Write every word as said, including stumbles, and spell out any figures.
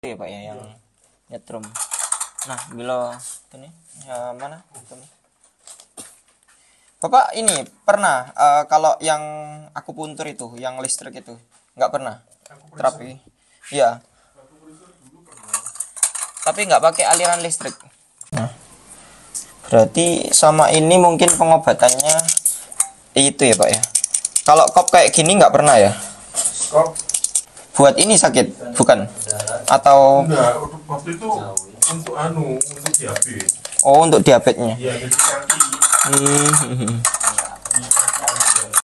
ya Pak ya yang nyetrum. Nah, bila ini ya mana? Bapak ini pernah uh, kalau yang aku puntur itu, yang listrik itu, nggak pernah terapi? Iya. Tapi nggak pakai aliran listrik. Nah, berarti sama ini mungkin pengobatannya itu ya Pak ya. Kalau kop kayak gini nggak pernah ya? Kop buat ini sakit bukan? Atau enggak, waktu itu untuk anu, untuk diabetes. oh untuk diabetesnya. Iya, jadi kaki. Hmm.